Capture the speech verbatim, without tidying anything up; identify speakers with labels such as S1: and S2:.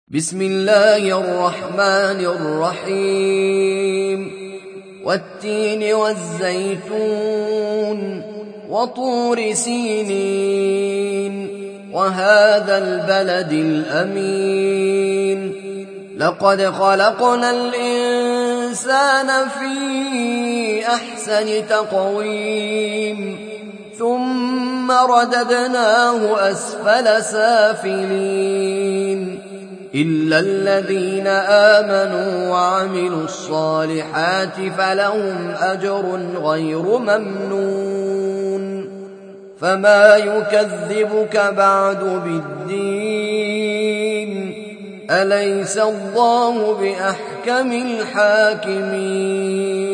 S1: بسم الله الرحمن الرحيم والتين والزيتون وطور سينين وهذا البلد الأمين لقد خلقنا الإنسان في أحسن تقويم ثم رددناه أسفل سافلين إلا الذين آمنوا وعملوا الصالحات فلهم أجر غير ممنون فما يكذبك بعد بالدين أليس الله بأحكم الحاكمين